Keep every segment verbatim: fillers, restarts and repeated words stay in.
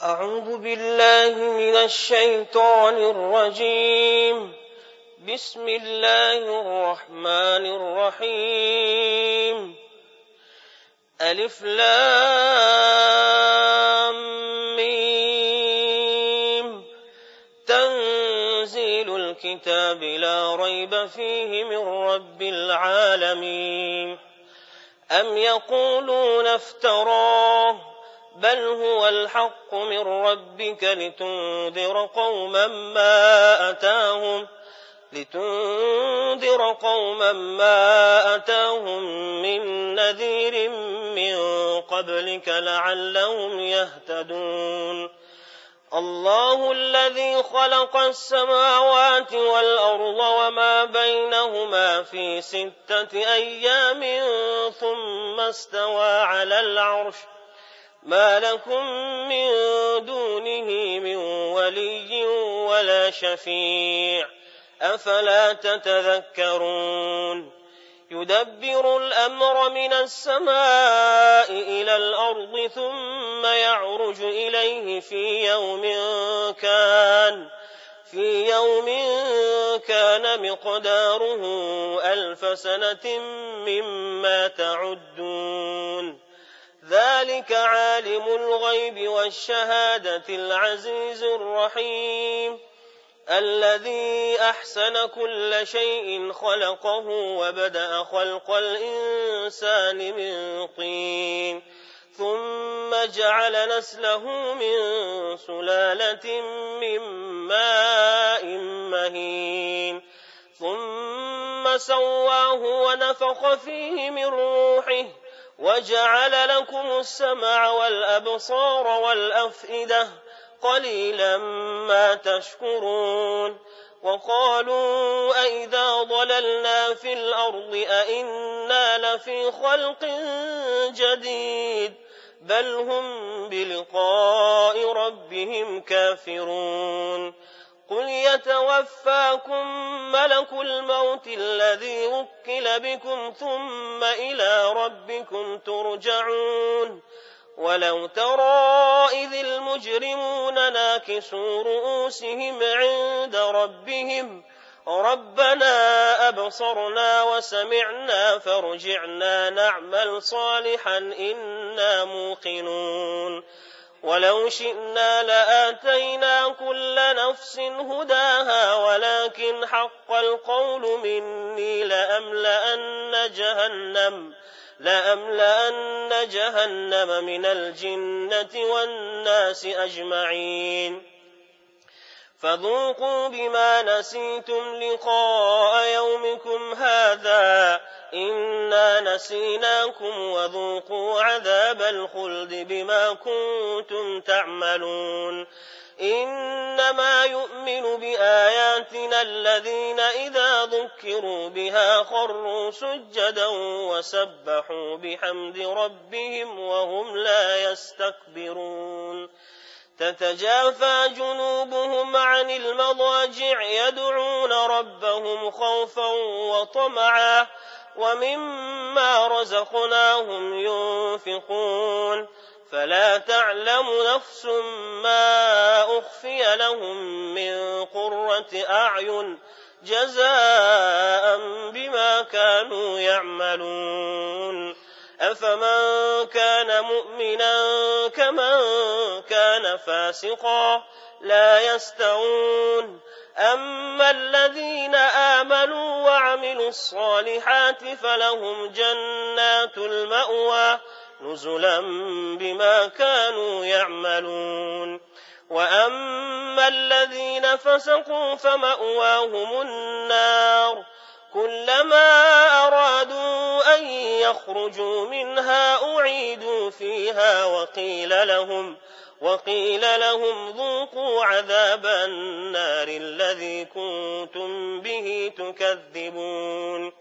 أعوذ بالله من الشيطان الرجيم. بسم الله الرحمن الرحيم. ألف لام ميم. تنزيل الكتاب لا ريب فيه من رب العالمين. أم يقولون افتراه بل هو الحق من ربك لتنذر قوما ما أتاهم لتنذر قوما ما أتاهم من نذير من قبلك لعلهم يهتدون. الله الذي خلق السماوات والأرض وما بينهما في ستة أيام ثم استوى على العرش ما لكم من دونه من ولي ولا شفيع أفلا تتذكرون. يدبر الأمر من السماء إلى الأرض ثم يعرج إليه في يوم كان في يوم كان مقداره ألف سنة مما تعدون. ذلك عالم الغيب والشهادة العزيز الرحيم الذي أحسن كل شيء خلقه وبدأ خلق الإنسان من طين ثم جعل نسله من سلالة من ماء مهين ثم سواه ونفخ فيه من روحه وجعل لكم السمع والأبصار والأفئدة قليلا ما تشكرون. وقالوا أئذا ضللنا في الأرض أئنا لفي خلق جديد بل هم بلقاء ربهم كافرون. قل يتوفاكم ملك الموت الذي وكل بكم ثم إلى ربكم ترجعون. ولو ترى إذ المجرمون ناكسوا رؤوسهم عند ربهم ربنا أبصرنا وسمعنا فارجعنا نعمل صالحا إنا موقنون. ولو شئنا لآتينا كل نفس هداها ولكن حق القول مني لأملأن جهنم لأملأن جهنم من الجنة والناس أجمعين. فذوقوا بما نسيتم لقاء يومكم هذا إنا نسيناكم وذوقوا عذاب الخلد بما كنتم تعملون. إنما يؤمن بآياتنا الذين إذا ذكروا بها خروا سجدا وسبحوا بحمد ربهم وهم لا يستكبرون. تتجافى جنوبهم عن المضاجع يدعون ربهم خوفا وطمعا ومما رزقناهم ينفقون. فلا تعلم نفس ما أخفي لهم من قرة أعين جزاء بما كانوا يعملون. أفمن كان مؤمنا كمن كان فاسقا لا يستوون. أما الذين آمنوا وعملوا الصالحات فلهم جنات المأوى نزلا بما كانوا يعملون. وأما الذين فسقوا فمأواهم النار كلما أرادوا أن يخرجوا منها أعيدوا فيها وقيل لهم وقيل لهم ذوقوا عذاب النار الذي كنتم به تكذبون.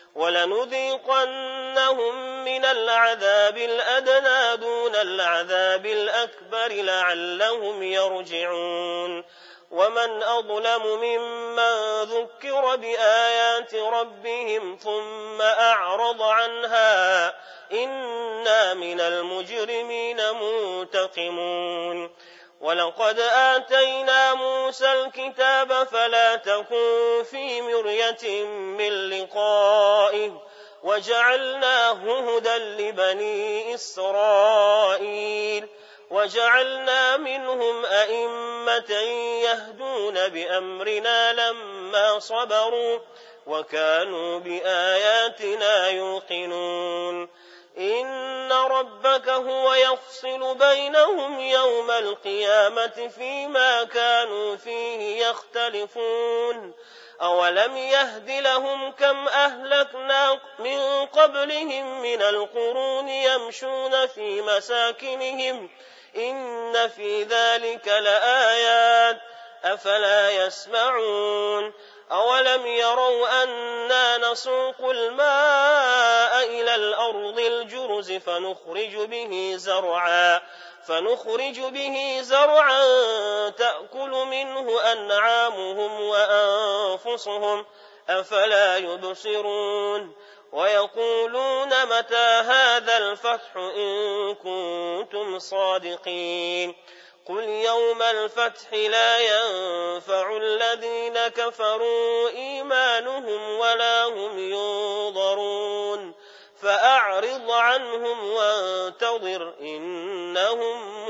ولنذيقنهم من العذاب الأدنى دون العذاب الأكبر لعلهم يرجعون. ومن أظلم ممن ذكر بآيات ربهم ثم أعرض عنها إنا من المجرمين منتقمون. ولقد آتينا موسى الكتاب فلا تكن في مرية من لقائه وجعلناه هدى لبني إسرائيل وجعلنا منهم أئمة يهدون بأمرنا لما صبروا وكانوا بآياتنا يوقنون إن ربك هو يفصل بينهم يوم القيامة فيما كانوا فيه يختلفون أولم يهد لهم كم أهلكنا من قبلهم من القرون يمشون في مساكنهم إن في ذلك لآيات أفلا يسمعون أولم يروا أنا نسوق الماء إلى الأرض الجرز فنخرج به زرعا فنخرج به زرعا تأكل منه أنعامهم وأنفسهم أفلا يبصرون ويقولون متى هذا الفتح إن كنتم صادقين قل يوم الفتح لا ينفع الذين كفروا إيمانهم ولا هم ينظرون فأعرض عنهم وانتظر إنهم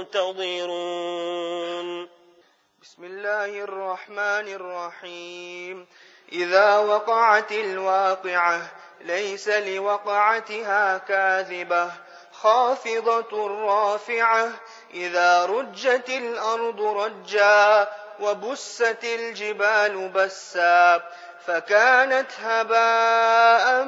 منتظرون. بسم الله الرحمن الرحيم. إذا وقعت الواقعة ليس لوقعتها كاذبة خافضة رافعة إذا رجت الأرض رجا وبست الجبال بسا فكانت هباء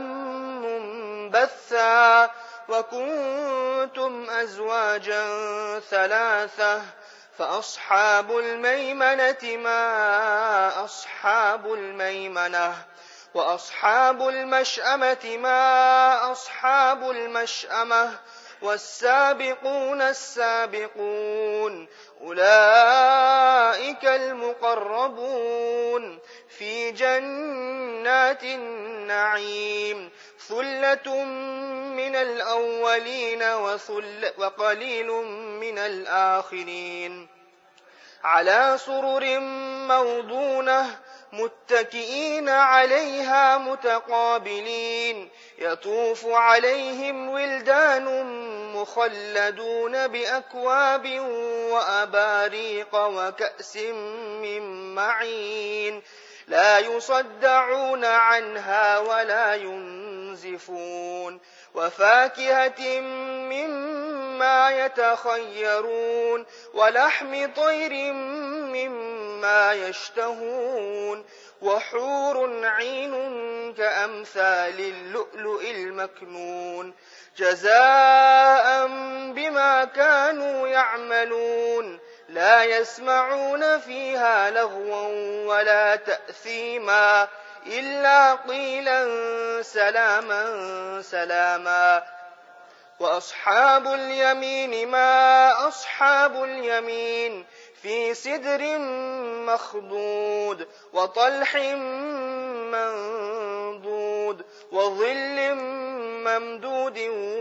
منبثا وكنتم أزواجا ثلاثة فأصحاب الميمنة ما أصحاب الميمنة وأصحاب المشأمة ما أصحاب المشأمة والسابقون السابقون أولئك المقربون في جنات النعيم ثلة من الأولين وقليل من الآخرين على سرر موضونة متكئين عليها متقابلين يطوف عليهم ولدان مخلدون بأكواب وأباريق وكأس من معين لا يصدعون عنها ولا ينزفون وفاكهة مما يتخيرون ولحم طير مما يشتهون وحور عين كأمثال اللؤلؤ المكنون جزاء بما كانوا يعملون لا يسمعون فيها لغوا ولا تأثيما إلا قيلا سلاما سلاما وأصحاب اليمين ما أصحاب اليمين في سدر مخضود وطلح منضود وظل ممدود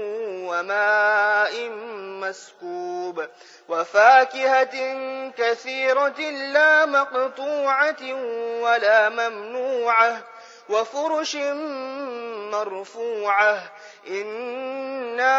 وماء مسكوب وفاكهة كثيرة لا مقطوعة ولا ممنوعة وفرش مرفوعة إنا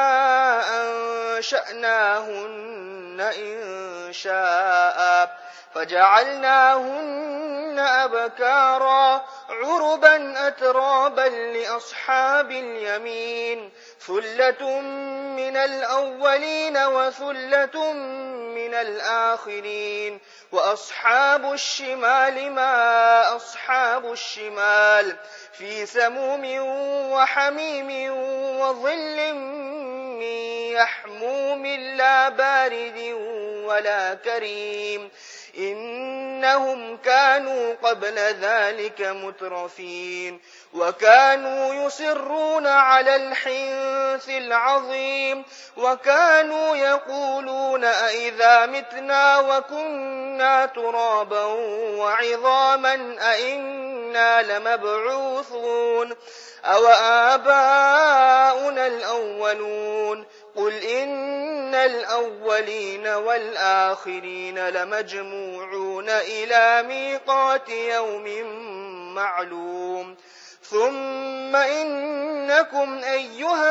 أنشأناهن إن شاء فجعلناهن أبكارا عربا أترابا لأصحاب اليمين ثلة من الأولين وثلة من الآخرين وأصحاب الشمال ما أصحاب الشمال في سموم وحميم وظل من يحموم لا بارد ولا كريم إنهم كانوا قبل ذلك مترفين وكانوا يصرون على الحنث العظيم وكانوا يقولون أئذا متنا وكنا ترابا وعظاما أئنا لمبعوثون أو آباؤنا الأولون قل إن الأولين والآخرين لمجموعون إلى ميقات يوم معلوم ثم إنكم أيها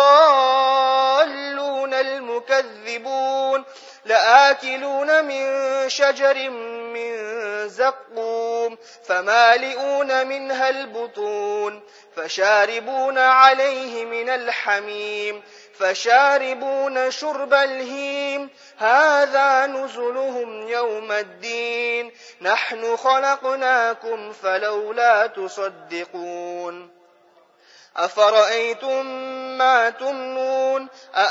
الضالون المكذبون لآكلون من شجر من زقوم فمالئون منها البطون فشاربون عليه من الحميم فشاربون شرب الهيم هذا نزلهم يوم الدين نحن خلقناكم فلولا تصدقون أفرأيتم ما تمنون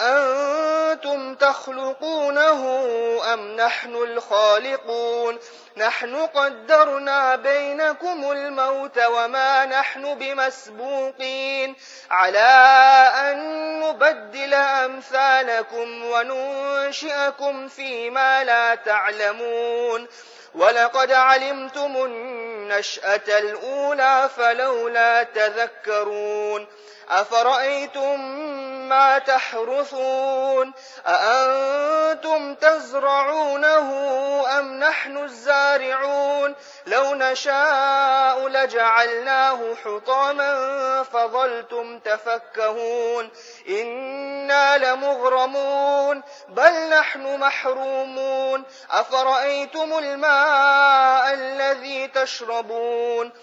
أأنتم تخلقونه أم نحن الخالقون نحن قدرنا بينكم الموت وما نحن بمسبوقين على أن نبدل أمثالكم وننشئكم فيما لا تعلمون ولقد علمتم النشأة الأولى فلولا تذكرون أفرأيتم ما تحرثون أأنتم تزرعونه أم نحن الزارعون لو نشاء لجعلناه حطاما فظلتم تفكهون إنا لمغرمون بل نحن محرومون أفرأيتم الماء الذي تشربون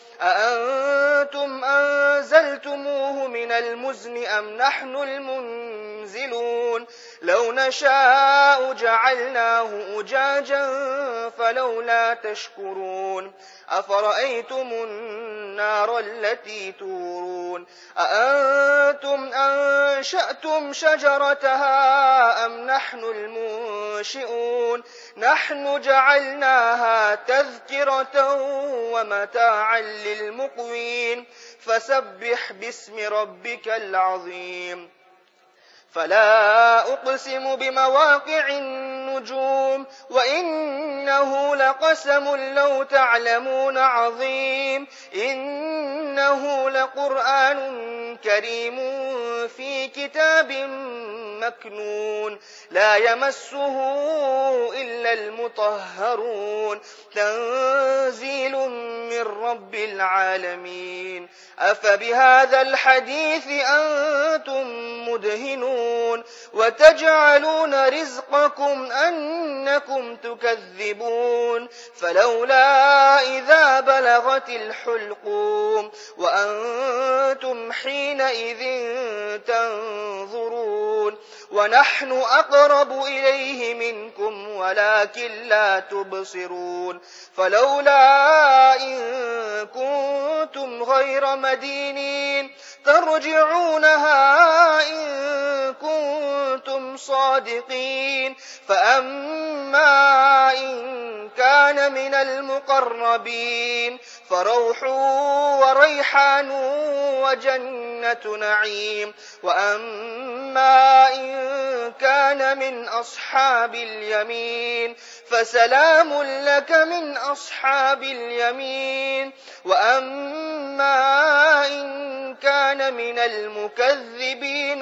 أأنتم أنزلتموه من المزن أم نحن المنزلون لو نشاء جعلناه أجاجا فلولا تشكرون أفرأيتم النار التي تورون أأنتم أنشأتم شجرتها أم نحن المنشئون نحن جعلناها تذكرة ومتاعا للمقوين فسبح باسم ربك العظيم فلا أقسم بمواقع النجوم وإنه لقسم لو تعلمون عظيم إنه لقرآن كريم في كتاب مكنون لا يمسه إلا المطهرون تنزيل من رب العالمين أفبهذا الحديث أنتم مدهنون وتجعلون رزقكم أنكم تكذبون فلولا إذا بلغت الحلقوم وأنتم حينئذ تنظرون ونحن أقرب إليه منكم ولكن لا تبصرون فلولا إن كنتم غير مدينين ترجعونها إن كنتم صادقين فأما إن كان من المقربين فروح وريحان وجنة نعيم وأما إن كان من أصحاب اليمين فسلام لك من أصحاب اليمين وأما إن كان من المكذبين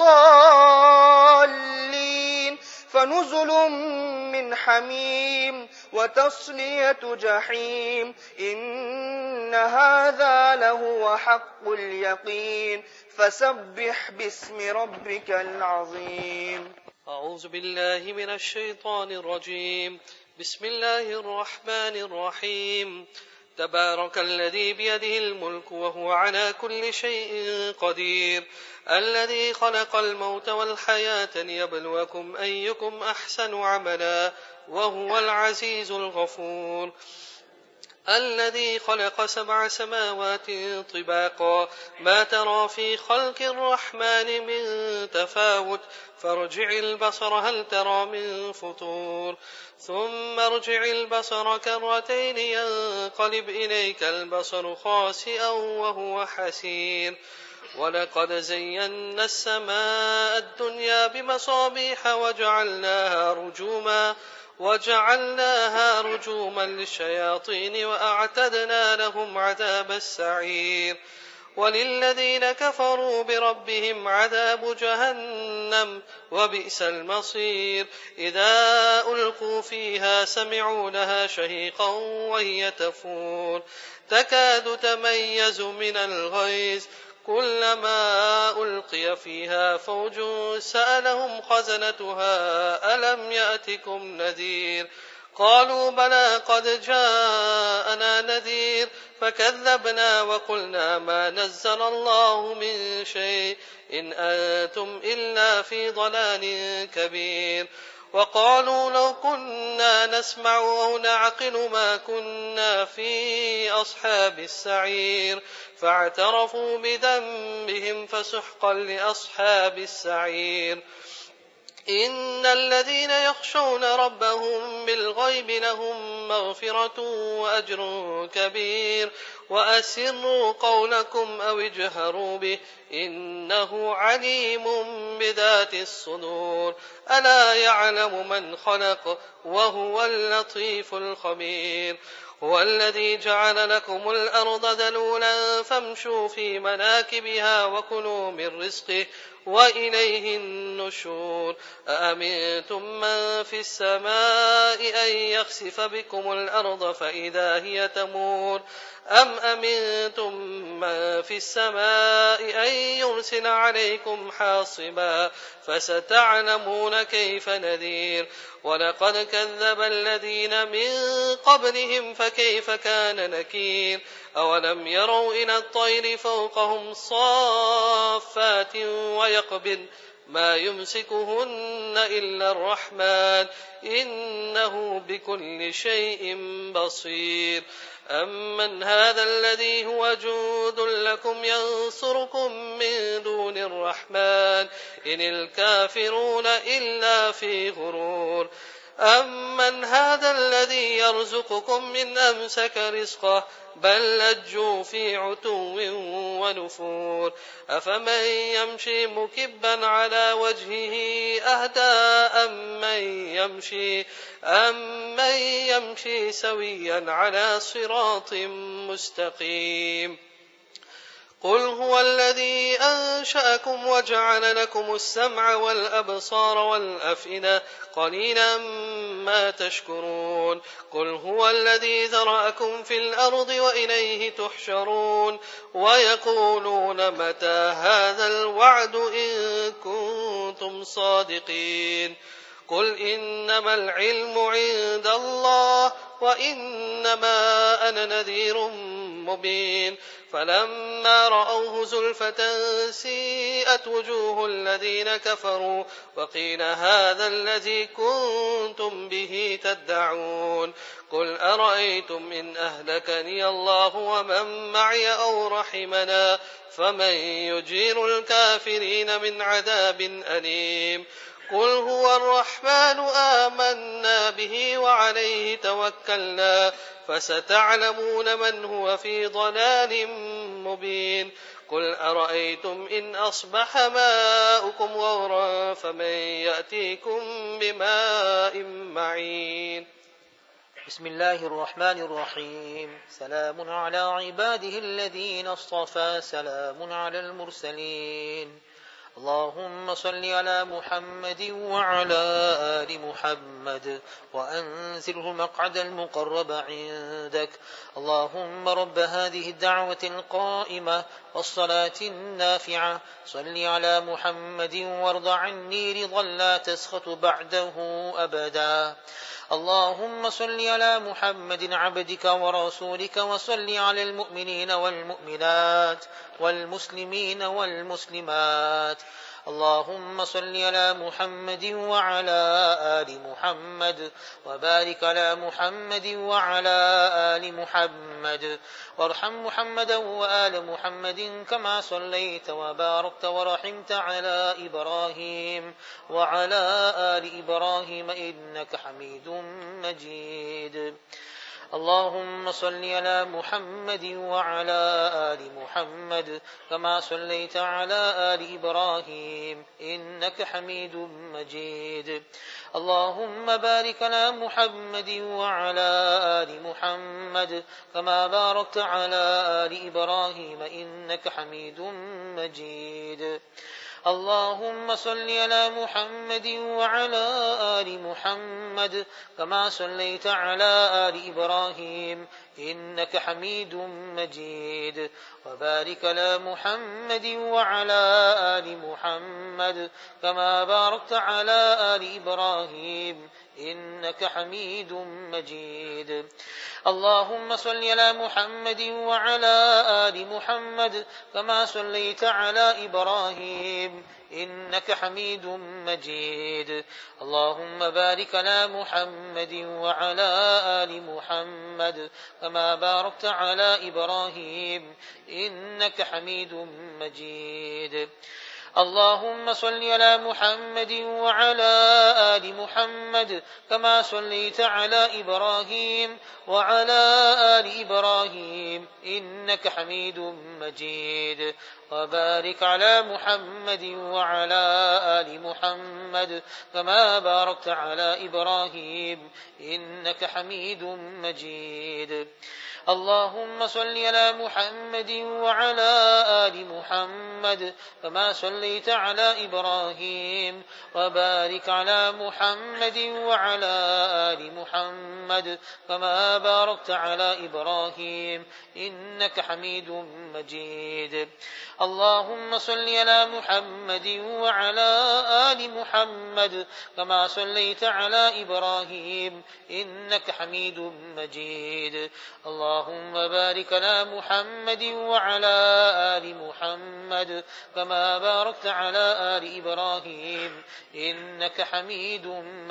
الضالين فنزل من حميم وتصلية جحيم إن هذا لهو حق اليقين فسبح باسم ربك العظيم أعوذ بالله من الشيطان الرجيم بسم الله الرحمن الرحيم تبارك الذي بيده الملك وهو على كل شيء قدير الذي خلق الموت والحياة ليبلوكم أيكم أحسن عملا وهو العزيز الغفور الذي خلق سبع سماوات طباقا ما ترى في خلق الرحمن من تفاوت فارجع البصر هل ترى من فطور ثم ارجع البصر كرتين ينقلب إليك البصر خاسئا وهو حسير ولقد زينا السماء الدنيا بمصابيح وجعلناها رجوما وجعلناها رجوما للشياطين وأعتدنا لهم عذاب السعير وللذين كفروا بربهم عذاب جهنم وبئس المصير إذا ألقوا فيها سمعوا لها شهيقا وهي تفور تكاد تميز من الغيظ كلما ألقي فيها فوج سألهم خزنتها ألم يأتكم نذير قالوا بلى قد جاءنا نذير فكذبنا وقلنا ما نزل الله من شيء إن أنتم إلا في ضلال كبير وقالوا لو كنا نسمع أو نعقل ما كنا في أصحاب السعير فاعترفوا بذنبهم فسحقا لأصحاب السعير إن الذين يخشون ربهم بالغيب لهم مغفرة وأجر كبير وأسروا قولكم أو اجهروا به إنه عليم بذات الصدور ألا يعلم من خلق وهو اللطيف الخبير هو الذي جعل لكم الأرض ذلولا فامشوا في مناكبها وكلوا من رزقه وإليه النشور أأمنتم من في السماء أن يخسف بكم الأرض فإذا هي تمور أم أمنتم من في السماء أن يرسل عليكم حاصبا فستعلمون كيف نذير ولقد كذب الذين من قبلهم فكيف كان نكير أولم يروا إلى الطير فوقهم صافات ويقبض ما يمسكهن إلا الرحمن إنه بكل شيء بصير أمن هذا الذي هو جند لكم ينصركم من دون الرحمن إن الكافرون إلا في غرور أمن هذا الذي يرزقكم من أمسك رزقه بل لجوا في عتو ونفور أفمن يمشي مكبا على وجهه أهدى أمن يمشي, أم من يمشي سويا على صراط مستقيم قل هو الذي أنشأكم وجعل لكم السمع والأبصار والأفئدة قليلا ما تشكرون قل هو الذي ذرأكم في الأرض وإليه تحشرون ويقولون متى هذا الوعد إن كنتم صادقين قل إنما العلم عند الله وإنما أنا نذير مبين فلما رأوه زلفة سيئت وجوه الذين كفروا وقيل هذا الذي كنتم به تدعون قل أرأيتم إن أهلكني الله ومن معي أو رحمنا فمن يجير الكافرين من عذاب أليم قل هو الرحمن آمنا به وعليه توكلنا فستعلمون من هو في ضلال مبين قل أرأيتم إن أصبح ماؤكم غورا فمن يأتيكم بماء معين بسم الله الرحمن الرحيم سلام على عباده الذين اصطفى سلام على المرسلين اللهم صل على محمد وعلى آل محمد وأنزله المقعد المقرب عندك اللهم رب هذه الدعوة القائمة والصلاة النافعة صل على محمد وارض عني رضا لا تسخط بعده أبدا اللهم صل على محمد عبدك ورسولك وصل على المؤمنين والمؤمنات والمسلمين والمسلمات اللهم صل على محمد وعلى آل محمد وبارك على محمد وعلى آل محمد وارحم محمدا وآل محمد كما صليت وباركت ورحمت على إبراهيم وعلى آل إبراهيم إنك حميد مجيد اللهم صل على محمد وعلى آل محمد كما صليت على آل إبراهيم إنك حميد مجيد اللهم بارك على محمد وعلى آل محمد كما باركت على آل إبراهيم إنك حميد مجيد اللهم صل على محمد وعلى آل محمد كما صليت على آل إبراهيم إنك حميد مجيد وبارك على محمد وعلى آل محمد كما باركت على آل إبراهيم إنك حميد مجيد اللهم صل على محمد وعلى آل محمد كما صليت على إبراهيم إنك حميد مجيد اللهم بارك على محمد وعلى آل محمد كما باركت على إبراهيم إنك حميد مجيد اللهم صل على محمد وعلى آل محمد كما صليت على إبراهيم وعلى آل إبراهيم إنك حميد مجيد وبارك على محمد وعلى آل محمد كما باركت على إبراهيم إنك حميد مجيد اللهم صل على محمد وعلى آل محمد كما صليت على إبراهيم وبارك على محمد وعلى آل محمد كما باركت على إبراهيم إنك حميد مجيد اللهم صل على محمد وعلى آل محمد كما صليت على إبراهيم إنك حميد مجيد اللهم بارك على محمد وعلى آل محمد كما باركت على آل إبراهيم إنك حميد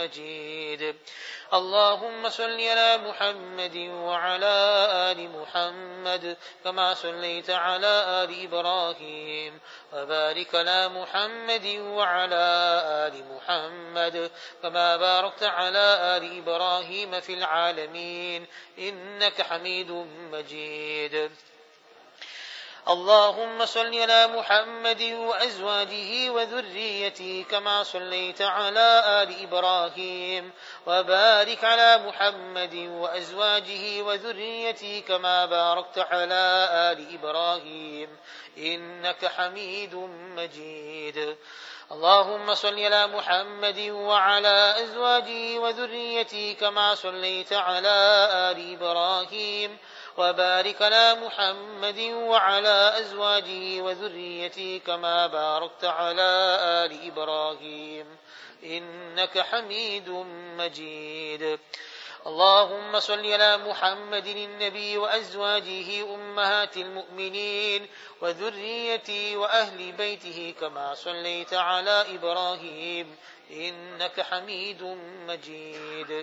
مجيد اللهم صل على محمد وعلى آل محمد كما صليت على آل إبراهيم وبارك على محمد وعلى آل محمد كما باركت على آل إبراهيم في العالمين إنك حميد مجيد اللهم صل على محمد وأزواجه وذريته كما صليت على آل إبراهيم وبارك على محمد وأزواجه وذريته كما باركت على آل إبراهيم إنك حميد مجيد اللهم صل على محمد وعلى أزواجه وذريته كما صليت على آل إبراهيم وبارك على محمد وعلى أزواجه وذريته كما باركت على آل إبراهيم إنك حميد مجيد اللهم صل على محمد النبي وأزواجه أمهات المؤمنين وذريته وأهل بيته كما صليت على إبراهيم إنك حميد مجيد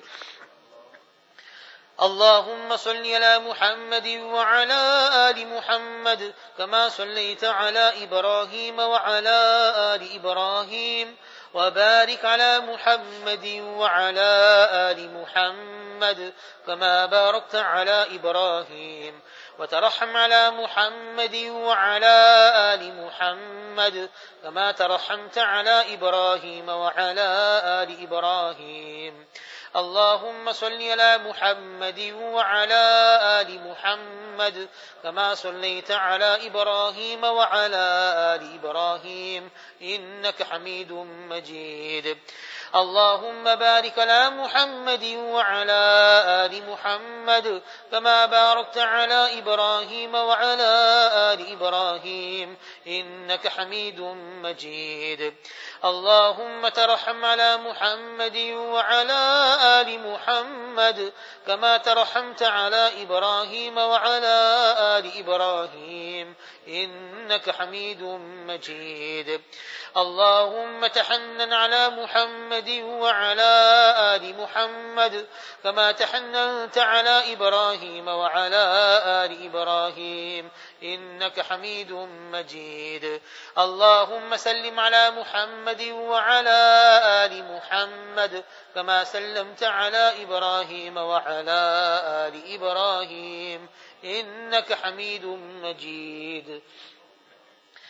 اللهم صل على محمد وعلى آل محمد كما صليت على إبراهيم وعلى آل إبراهيم وبارك على محمد وعلى آل محمد كما باركت على إبراهيم وترحم على محمد وعلى آل محمد كما ترحمت على إبراهيم وعلى آل إبراهيم اللهم صل على محمد وعلى آل محمد كما صليت على إبراهيم وعلى آل إبراهيم إنك حميد مجيد اللهم بارك على محمد وعلى آل محمد كما باركت على إبراهيم وعلى آل إبراهيم إنك حميد مجيد اللهم ترحم على محمد وعلى آل محمد كما ترحمت على إبراهيم وعلى آل إبراهيم إنك حميد مجيد اللهم تحنن على محمد وعلى آل محمد كما تحننت على إبراهيم وعلى آل إبراهيم إنك حميد مجيد اللهم سلم على محمد وعلى آل محمد كما سلمت على إبراهيم وعلى آل إبراهيم إنك حميد مجيد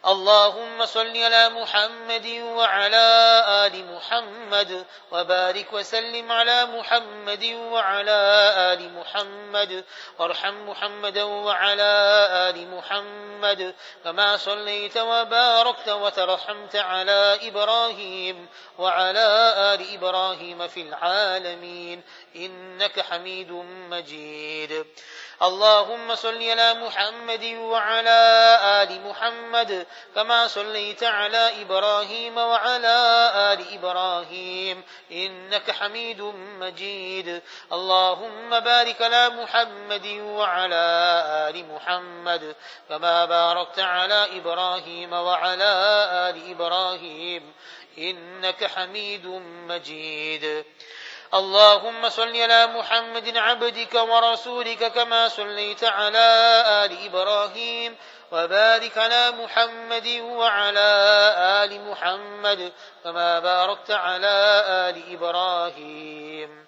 اللهم صل على محمد وعلى آل محمد وبارك وسلم على محمد وعلى آل محمد وارحم محمدا وعلى آل محمد كما صليت وباركت وترحمت على إبراهيم وعلى آل إبراهيم في العالمين إنك حميد مجيد. اللهم صل على محمد وعلى آل محمد كما صليت على إبراهيم وعلى آل إبراهيم إنك حميد مجيد. اللهم بارك على محمد وعلى آل محمد كما باركت على إبراهيم وعلى آل إبراهيم إنك حميد مجيد. اللهم صل على محمد عبدك ورسولك كما صليت على آل إبراهيم وبارك على محمد وعلى آل محمد كما باركت على آل إبراهيم.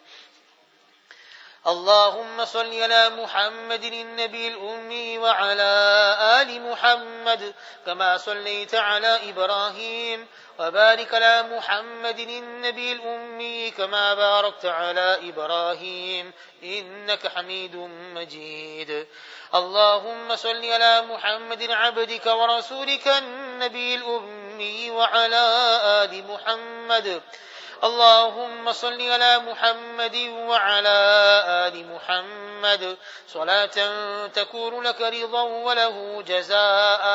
اللهم صل على محمد النبي الأمي وعلى آل محمد كما صليت على إبراهيم وبارك على محمد النبي الأمي كما باركت على إبراهيم إنك حميد مجيد. اللهم صل على محمد عبدك ورسولك النبي الأمي وعلى آل محمد. اللهم صل على محمد وعلى آل محمد صلاة تكون لك رضا وله جزاء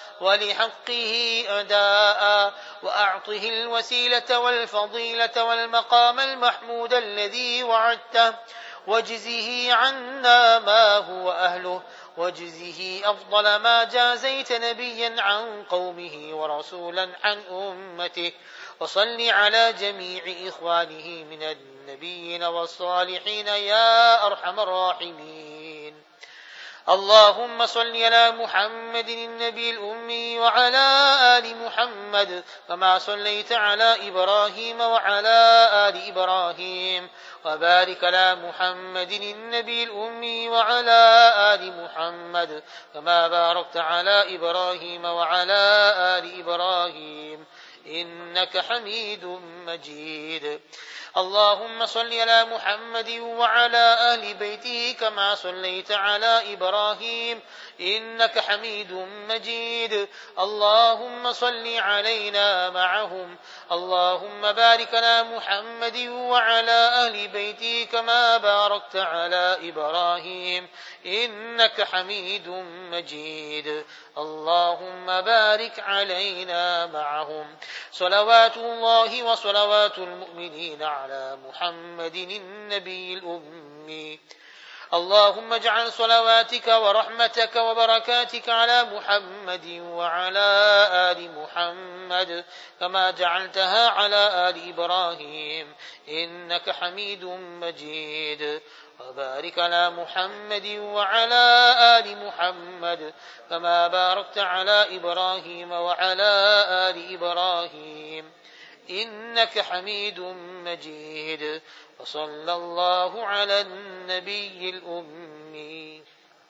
ولحقه أداء وأعطه الوسيلة والفضيلة والمقام المحمود الذي وعدته واجزه عنا ما هو أهله واجزه أفضل ما جازيت نبيا عن قومه ورسولا عن أمته وصل على جميع إخوانه من النبيين والصالحين يا أرحم الراحمين. اللهم صل على محمد النبي الأمي وعلى آل محمد كما صليت على إبراهيم وعلى آل إبراهيم وبارك على محمد النبي الأمي وعلى آل محمد كما باركت على إبراهيم وعلى آل إبراهيم إنك حميد مجيد. اللهم صل على محمد وعلى أهل بيته كما صليت على إبراهيم إنك حميد مجيد. اللهم صل علينا معهم. اللهم بارك على محمد وعلى أهل بيته كما باركت على إبراهيم إنك حميد مجيد. اللهم بارك علينا معهم. صلوات الله وصلوات المؤمنين على محمد النبي الأمي. اللهم اجعل صلواتك ورحمتك وبركاتك على محمد وعلى آل محمد كما جعلتها على آل إبراهيم إنك حميد مجيد. وبارك على محمد وعلى آل محمد كما باركت على إبراهيم وعلى آل إبراهيم إنك حميد مجيد. وصلى الله على النبي الأمي.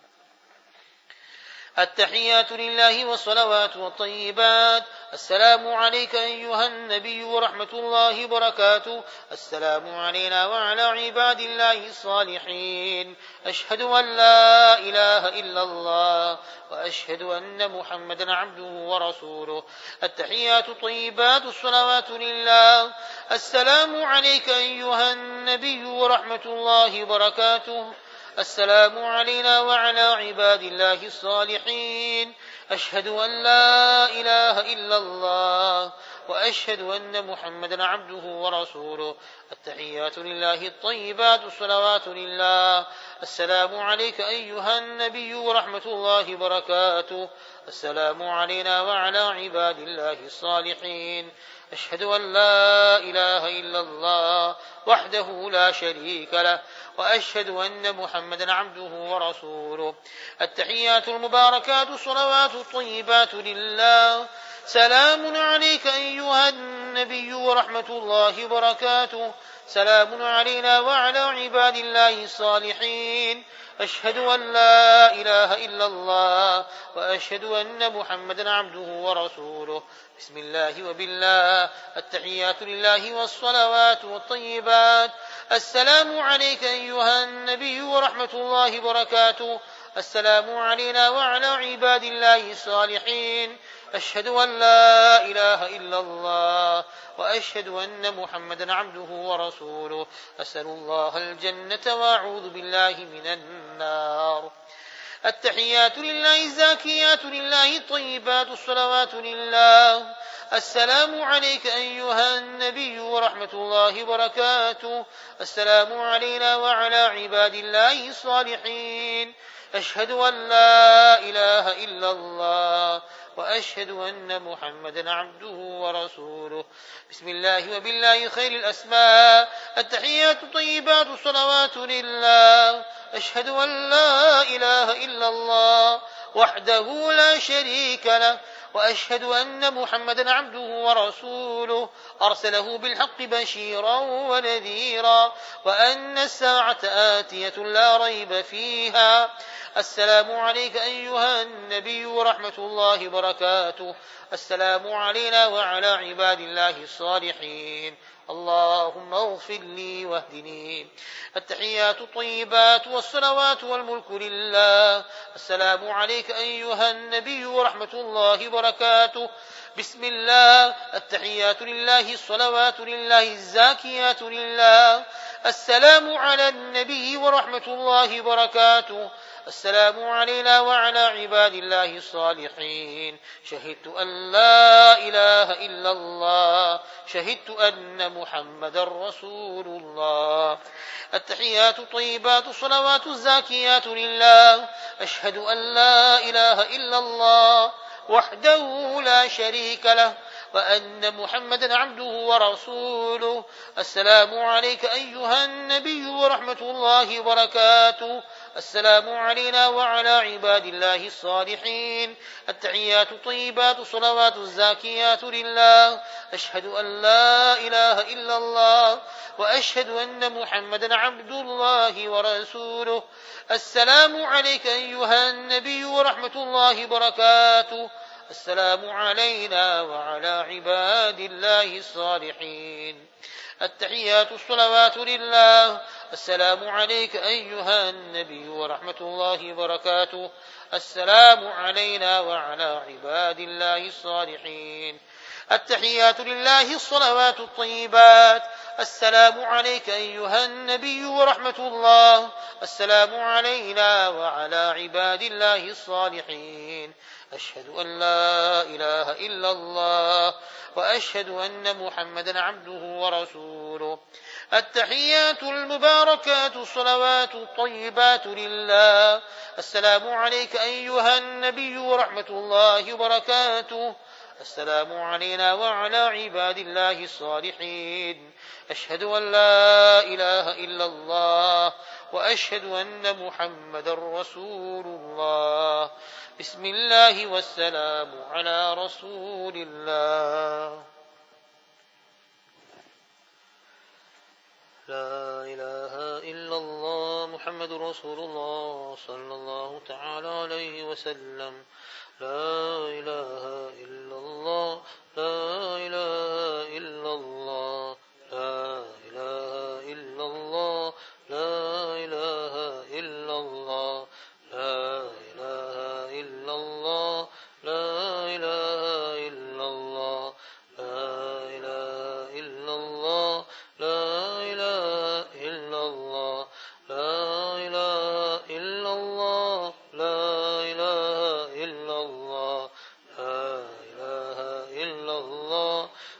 التحيات لله والصلوات والطيبات. السلام عليك أيها النبي ورحمة الله وبركاته. السلام علينا وعلى عباد الله الصالحين. أشهد أن لا إله إلا الله وأشهد أن محمدا عبده ورسوله. التحيات الطيبات الصلوات لله. السلام عليك أيها النبي ورحمة الله وبركاته. السلام علينا وعلى عباد الله الصالحين. أشهد أن لا إله إلا الله وأشهد أن محمدا عبده ورسوله. التحيات لله الطيبات الصلوات لله. السلام عليك أيها النبي ورحمة الله وبركاته. السلام علينا وعلى عباد الله الصالحين. أشهد أن لا إله إلا الله وحده لا شريك له وأشهد أن محمدا عبده ورسوله. التحيات المباركات الصلوات الطيبات لله. سلام عليك أيها النبي ورحمة الله وبركاته. سلام علينا وعلى عباد الله الصالحين. أشهد أن لا إله إلا الله وأشهد أن محمدا عبده ورسوله. بسم الله وبالله. التحيات لله والصلوات والطيبات. السلام عليك أيها النبي ورحمة الله وبركاته. السلام علينا وعلى عباد الله الصالحين. أشهد أن لا إله إلا الله وأشهد أن محمدا عبده ورسوله. أسأل الله الجنة وأعوذ بالله من النار. التحيات لله الزاكيات لله الطيبات الصلوات لله. السلام عليك أيها النبي ورحمة الله وبركاته. السلام علينا وعلى عباد الله الصالحين. أشهد أن لا إله إلا الله وأشهد أن محمدا عبده ورسوله. بسم الله وبالله خير الأسماء. التحيات الطيبات الصلوات لله. أشهد أن لا إله إلا الله وحده لا شريك له وأشهد أن محمدا عبده ورسوله أرسله بالحق بشيرا ونذيرا وأن الساعة آتية لا ريب فيها. السلام عليك أيها النبي ورحمة الله وبركاته. السلام علينا وعلى عباد الله الصالحين. اللهم اغفر لي واهدني. التحيات الطيبات والصلوات والملك لله. السلام عليك أيها النبي ورحمة الله وبركاته. بسم الله. التحيات لله الصلوات لله الزاكيات لله. السلام على النبي ورحمة الله وبركاته. السلام علينا وعلى عباد الله الصالحين. شهدت أن لا إله إلا الله. شهدت أن محمدا رسول الله. التحيات الطيبات الصلوات الزاكيات لله. أشهد أن لا إله إلا الله وحده لا شريك له وأن محمدا عبده ورسوله. السلام عليك أيها النبي ورحمة الله وبركاته. السلام علينا وعلى عباد الله الصالحين. التحيات الطيبات الصلوات الزاكيات لله. أشهد أن لا إله إلا الله وأشهد أن محمدا عبد الله ورسوله. السلام عليك أيها النبي ورحمة الله وبركاته. السلام علينا وعلى عباد الله الصالحين. التحيات الصلوات لله. السلام عليك أيها النبي ورحمة الله وبركاته. السلام علينا وعلى عباد الله الصالحين. التحيات لله الصلوات الطيبات. السلام عليك أيها النبي ورحمة الله. السلام علينا وعلى عباد الله الصالحين. أشهد أن لا إله إلا الله وأشهد أن محمدا عبده ورسوله. التحيات المباركات الصلوات الطيبات لله. السلام عليك أيها النبي ورحمة الله وبركاته. السلام علينا وعلى عباد الله الصالحين. أشهد أن لا إله إلا الله وأشهد أن محمدا رسول الله. بسم الله والسلام على رسول الله. لا إله إلا الله محمد رسول الله صلى الله تعالى عليه وسلم. لا إله إلا الله. لا إله إلا الله. لا إله إلا الله. لا إله إلا الله. لا إله إلا الله. لا إله إلا الله. لا إله إلا الله. لا إله إلا الله. لا إله إلا الله. لا إله إلا الله. لا إله إلا الله.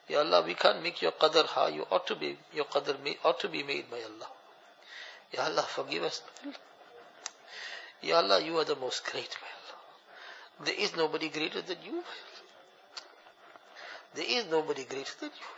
Ya Allah, we can't make your qadr high. You ought to be, your qadr ought to be made, my Allah. Ya Allah, forgive us. Ya Allah, you are the most great, my Allah. There is nobody greater than you, my Allah. There is nobody greater than you.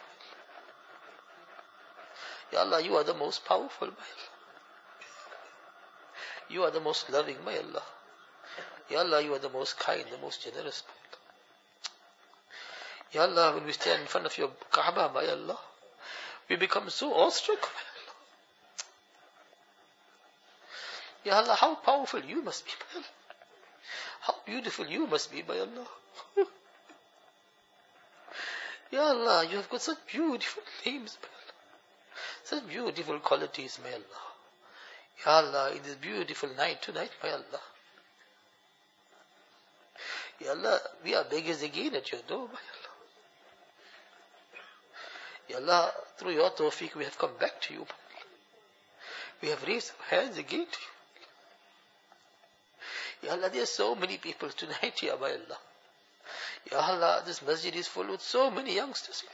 Ya Allah, you are the most powerful, my Allah. You are the most loving, my Allah. Ya Allah, you are the most kind, the most generous, my Allah. Ya Allah, when we stand in front of your Kaaba, my Allah, we become so awestruck, my Allah. Ya Allah, how powerful you must be, my Allah. How beautiful you must be, my Allah. Ya Allah, you have got such beautiful names, my Allah. Such beautiful qualities, my Allah. Ya Allah, in this beautiful night tonight, my Allah. Ya Allah, we are beggars again at your door, my Allah. Ya Allah, through your tawfiq, we have come back to you, my Allah. We have raised our hands again to you. Ya Allah, there are so many people tonight here, my Allah. Ya Allah, this masjid is full with so many youngsters,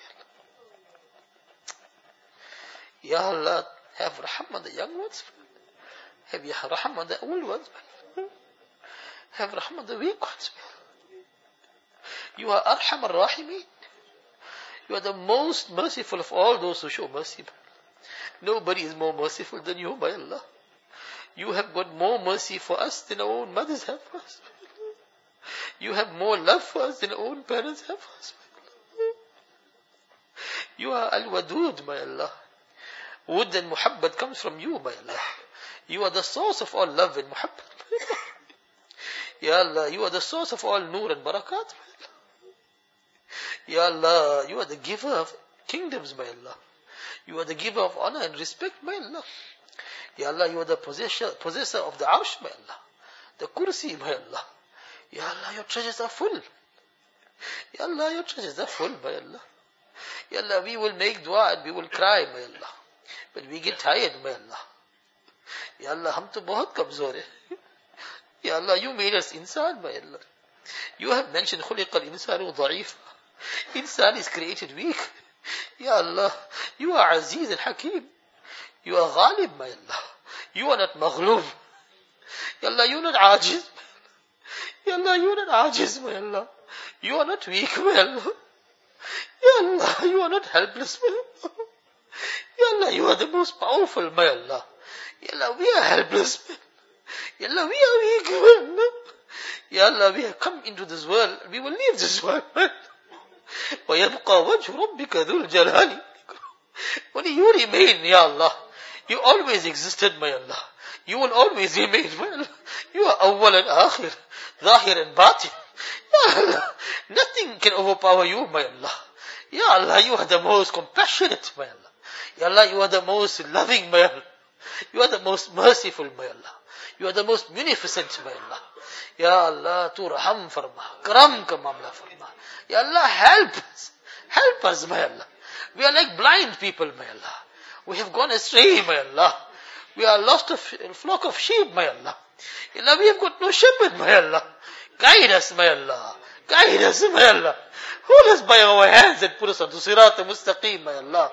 my Allah. Ya Allah, have raham on the young ones. Have ya raham on the old ones, my Allah. Have raham on the weak ones, my Allah. You are Arham ar-Rahimin. You are the most merciful of all those who show mercy. Nobody is more merciful than you, my Allah. You have got more mercy for us than our own mothers have for us. You have more love for us than our own parents have for us. You are Al-Wadud, my Allah. Wood and Muhabbat comes from you, my Allah. You are the source of all love and Muhabbat, my Allah. Ya Allah, you are the source of all Nur and Barakat, my Allah. Ya Allah, you are the giver of kingdoms, my Allah. You are the giver of honor and respect, my Allah. Ya Allah, you are the possessor, possessor of the Arsh, my Allah. The Kursi, my Allah. Ya Allah, your treasures are full. Ya Allah, your treasures are full, my Allah. Ya Allah, we will make dua and we will cry, my Allah. But we get tired, my Allah. Ya Allah, hum to bahut kamzor hai. Ya Allah, you made us insan, my Allah. You have mentioned khuliq al-insanu dha'if. Insan is created weak. Ya Allah, you are Aziz and Hakim. You are Ghalib, my Allah. You are not Maghlub. Ya Allah, you are not Ajiz. Ya Allah, you are not Ajiz, my Allah. You are not weak, my Allah. Ya Allah, you are not helpless, my Allah. Ya Allah, you are the most powerful, my Allah. Ya Allah, we are helpless, my Allah. Ya Allah, we are weak, my Allah. Ya Allah, we have come into this world. We will leave this world, my Allah. وَيَبْقَى وَجْهُ رَبِّكَ ذُو الْجَلَالِ. Only you remain, Ya Allah. You always existed, my Allah. You will always remain, my Allah. You are awwal and akhir, zahir and batin. Ya Allah, nothing can overpower you, my Allah. Ya Allah, you are the most compassionate, my Allah. Ya Allah, you are the most loving, my Allah. You are the most merciful, my Allah. You are the most munificent, my Allah. Ya Allah, tu raham farma, karam ka mamla farma. Ya Allah, help us. Help us, my Allah. We are like blind people, my Allah. We have gone astray, my Allah. We are lost a flock of sheep, my Allah. Ya Allah, we have got no shepherd, my Allah. Guide us, my Allah. Guide us, my Allah. Hold us by our hands and put us onto Sirat al-Mustaqim, my Allah.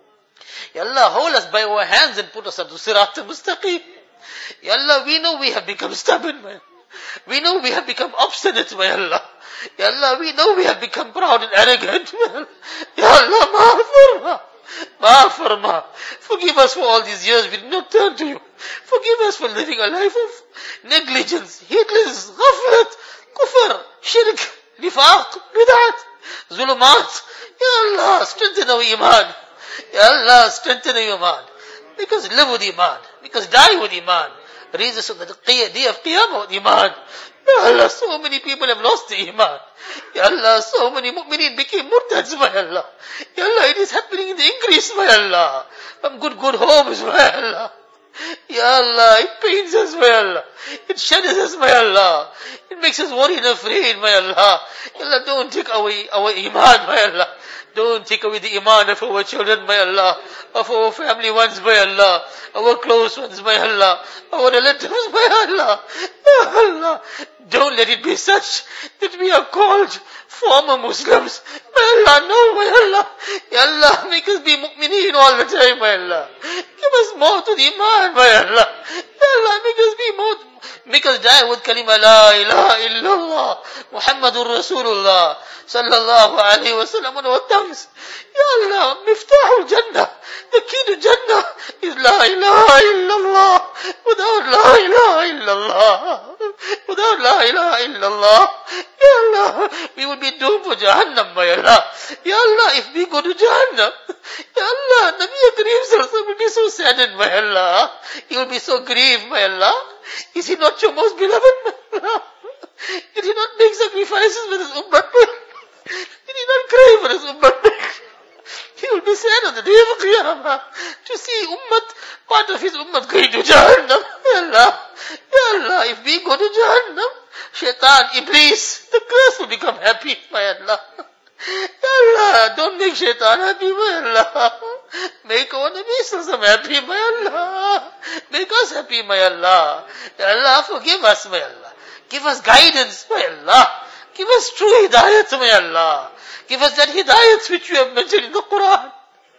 Ya Allah, hold us by our hands and put us onto Sirat al-Mustaqim. Ya Allah, we know we have become stubborn, my Allah. We know we have become obstinate, my Allah. Ya Allah, we know we have become proud and arrogant, my Allah. Ya Allah, maaf farma. Maaf farma. Forgive us for all these years we did not turn to you. Forgive us for living a life of negligence, heedlessness, ghaflat, kufr, shirk, nifaq, bid'at, zulumat. Ya Allah, strengthen our iman. Ya Allah, strengthen our iman. Make us live with iman. Make us die with iman. Raise us on the day of Qiyamah with iman. Ya Allah, so many people have lost the iman. Ya Allah, so many mu'mineen became murtads, my Allah. Ya Allah, it is happening in the increase, my Allah. From good, good homes, my Allah. Ya Allah, it pains us, my Allah. It shatters us, my Allah. It makes us worried and afraid, my Allah. Ya Allah, don't take away our iman, my Allah. Don't take away the iman of our children, my Allah, of our family ones, my Allah, our close ones, my Allah, our relatives, my Allah. Ya Allah, don't let it be such that we are called former Muslims. My Allah, no, my Allah. Ya Allah, make us be mu'mineen all the time, my Allah. Give us more to the iman, my Allah. Ya Allah, make us be more, make us die with kalima la ilaha illallah, Muhammadur Rasulullah, sallallahu alayhi wa sallam on our tongues. Ya Allah, miftahul Jannah, the key to Jannah is la ilaha illallah. Without la ilaha illallah, without la ilaha illallah, Ya Allah, we will be doomed for Jahannam, my Allah. Ya Allah, if we go to Jahannam, Ya Allah, Nabi Kareem Sallallahu Alaihi Wasallam will be so saddened, my Allah. He will be so grieved, my Allah. Is he not your most beloved, my Allah? Did he not make sacrifices for his ummah? Did he not cry for his ummah? He will be sad on the day of Qiyamah to see ummah, part of his ummah going to Jahannam. Ya Allah, Ya Allah, if we go to Jahannam, Shaitan, Iblis, the curse will become happy, my Allah. Ya Allah, don't make Shaitan happy, my Allah. Make our Nabi Sallallahu happy, my Allah. Make us happy, my Allah. Ya Allah, forgive us, my Allah. Give us guidance, my Allah. Give us true hidayat, my Allah. Give us that hidayat which you have mentioned in the Quran.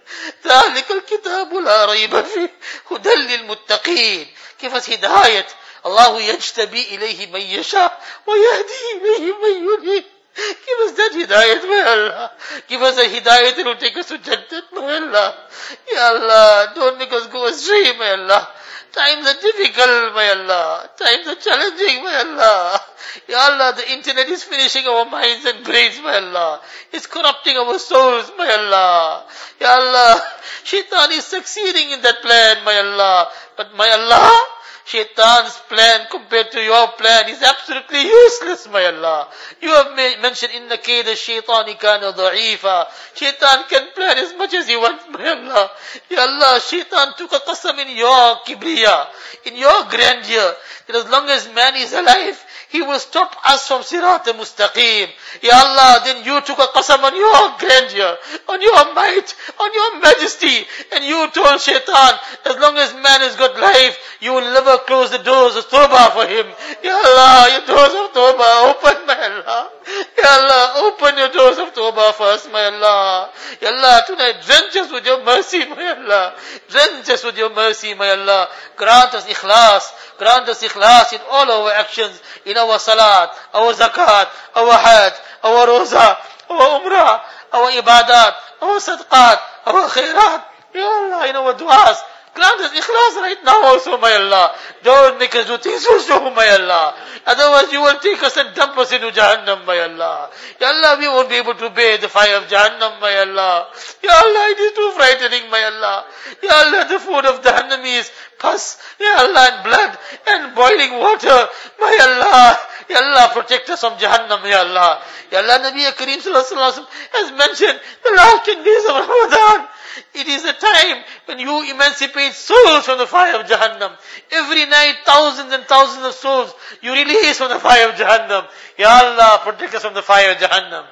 ذَلِكَ الْكِتَابُ لَا رَيْبَ فِيهِ هُدًى لِلْمُتَّقِينَ. Give us hidayat. Allah yajtabi ilayhi man yasha wa yahdi ilayhi man yunib. Give us that hidayat, my Allah. Give us a hidayat that will take us to Jannah, my Allah. Ya Allah, don't make us go astray, my Allah. Times are difficult, my Allah. Times are challenging, my Allah. Ya Allah, the internet is finishing our minds and brains, my Allah. It's corrupting our souls, my Allah. Ya Allah, Shaitan is succeeding in that plan, my Allah. But my Allah, Shaitan's plan compared to your plan is absolutely useless, my Allah. You have mentioned, Inna kayda shaitani kana dha'ifa. Shaitan can plan as much as he wants, my Allah. Ya Allah, Shaitan took a qasam in your kibriya, in your grandeur, that as long as man is alive, he will stop us from Sirat al-Mustaqim. Ya Allah, then you took a qasam on your grandeur, on your might, on your majesty, and you told Shaitan, as long as man has got life, you will never close the doors of Tawbah for him. Ya Allah, your doors of Tawbah open, my Allah. Ya Allah, open your doors of Tawbah for us, my Allah. Ya Allah, tonight drench us with your mercy, my Allah. Drench us with your mercy, my Allah. Grant us ikhlas. Grant us ikhlas in all our actions, in our salat, our zakat, our hajj, our roza, our umrah, our ibadat, our sadqat, our khairat. Ya Allah, in our du'as. Grant us ikhlas right now also, my Allah. Don't make us do things for show, my Allah. Otherwise you will take us and dump us into Jahannam, my Allah. Ya Allah, we won't be able to bear the fire of Jahannam, my Allah. Ya Allah, it is too frightening, my Allah. Ya Allah, the food of Jahannam is pus, Ya Allah, and blood, and boiling water, my Allah. Ya Allah, protect us from Jahannam, Ya Allah. Ya Allah, Nabi Kareem Sallallahu Alaihi Wasallam has mentioned the last ten days of Ramadan. It is a time when you emancipate souls from the fire of Jahannam. Every night, thousands and thousands of souls you release from the fire of Jahannam. Ya Allah, protect us from the fire of Jahannam.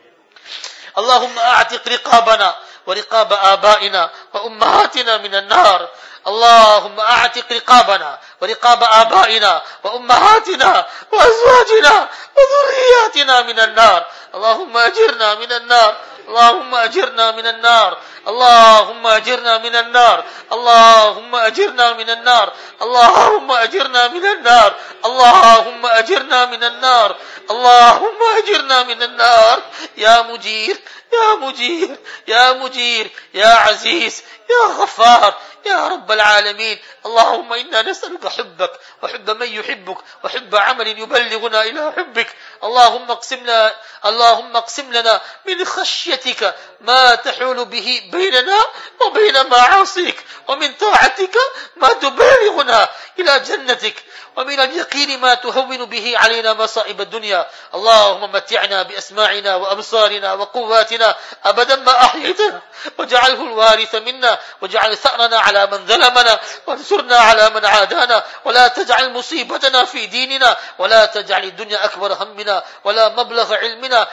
Allahumma a'tiq riqabana wa riqaba abaina wa ummahatina min al-nar. اللهم أعتق رقابنا ورقاب آبائنا وأمهاتنا وأزواجنا وذرياتنا من النار. اللهم أجرنا من النار. اللهم أجرنا من النار. اللهم أجرنا من النار. اللهم أجرنا من النار. اللهم أجرنا من النار. اللهم أجرنا من النار. اللهم أجرنا من النار. يا مجير يا مجير يا مجير يا عزيز يا غفار يا رب العالمين. اللهم إنا نسألك حبك وحب من يحبك وحب عمل يبلغنا إلى حبك. اللهم اقسم لنا اللهم اقسم لنا من خشيتك ما تحول به بيننا وبين معاصيك ومن طاعتك ما تبلغنا إلى جنتك ومن اليقين ما تهون به علينا مصائب الدنيا. اللهم متعنا بأسماعنا وأبصارنا وقواتنا أبدا ما أحييتنا، واجعله الوارث منا، واجعل ثأرنا على من ظلمنا، وانصرنا على من عادانا، ولا تجعل مصيبتنا في ديننا، ولا تجعل الدنيا أكبر همنا ولا مبلغ علمنا،